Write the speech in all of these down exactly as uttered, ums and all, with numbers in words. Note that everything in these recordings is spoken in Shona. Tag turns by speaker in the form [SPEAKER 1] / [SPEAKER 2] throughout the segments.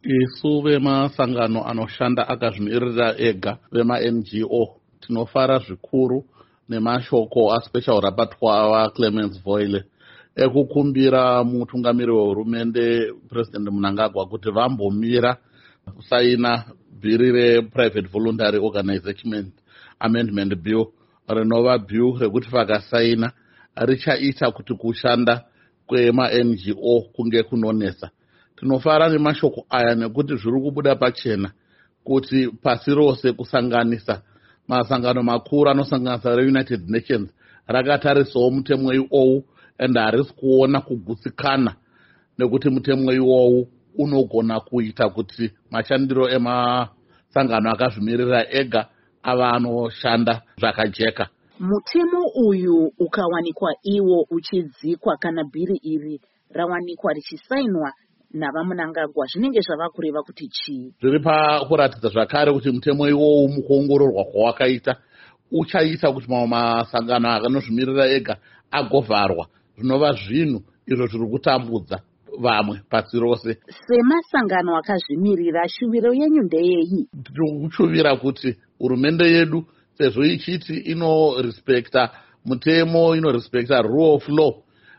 [SPEAKER 1] Isu vemasangano anoshanda akazvimirira ega vema-N G O tinofara zvikuru nemashoko aSpecial Rapporteur waClemens Voile ekukumbira mutungamiri wehurumende President Mnangagwa kuti vambomira kusaina bhiri rePrivate Voluntary Organization Amendment Bill rinova bill rekuti vakasaina richaita kuti kushanda kwema-N G O kunge kunonesa. Tinofara nemashoko aya nekuti zviri kubuda pachena kuti pasi rose kusanganisa masangano makuru anosanganisa reUnited Nations rakatarisawo mutemo iwowu ende harisi kuona kugutsikana nekuti mutemo iwowu unogona kuita kuti mashandiro emasangano akazvimirira ega ava anoshanda zvakajeka.
[SPEAKER 2] Mutemo uyu ukawanikwa iwo uchidzikwa kana bhiri iri rawanikwa richisainwa navaMnangagwa zvinenge zvava kureva kuti chii?
[SPEAKER 1] Zviri pakuratidza zvakare kuti mutemo iwowu mukuongororwa kwawakaita uchaita kuti mamwe masangano akanozvimirira ega agovharwa, zvinova zvinhu izvo zviri kutambudza vamwe pasi rose.
[SPEAKER 2] Semasangano akazvimirira, shuviro yenyu ndeyeyi?
[SPEAKER 1] Tiri kushuvira kuti hurumende yedu sezvo ichiti inorespekta mutemo, inorespekta rule of law,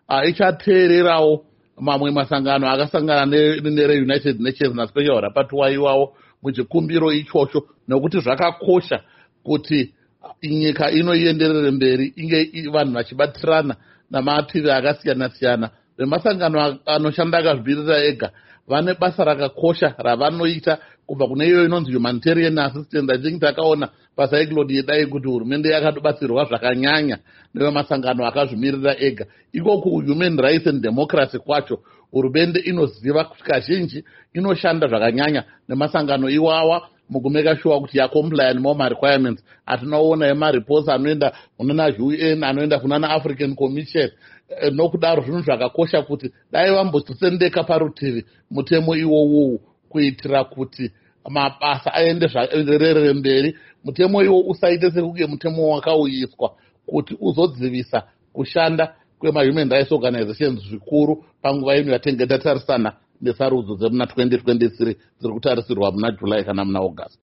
[SPEAKER 1] ichateererawo mamwe masangano akasangana nereUnited Nations naSpecial Rapporteur iwawo muchikumbiro ichocho, nekuti zvakakosha kuti nyika inoienderere mberi inge vanhu vachibatirana namativi akasiyana-siyana. Vemasangano anoshanda akazvimirira ega vane basa rakakosha ravanoita kubva kune iyo inonzi humanitarian assistance. Achinge takaona pacyclone yedai kuti hurumende yakatobatsirwa zvakanyanya nevemasangano akazvimirira ega. Iko kuhuman rights and democracy kwacho hurumende inoziva kuti kazhinji inoshanda zvakanyanya nemasangano iwawa mukumeka sure kuti yacomply nemamwe requirements atinoona emareports anoenda kunana U N, anoenda kunana African Commission. Nokudaro zvinhu zvakakosha kuti dai vambosendeka parutivi mutemo iwowo kuitira kuti mabasa aenderere mberi. Mutemo iwo usaite sekunge mutemo wakauyiswa kuti uzodzivisa kushanda kwema-human rights organizations zvikuru panguva ino yatinge tatarisana nesarudzo dzemuna twenty twenty-three dziri kutarisirwa muna July kana muna August.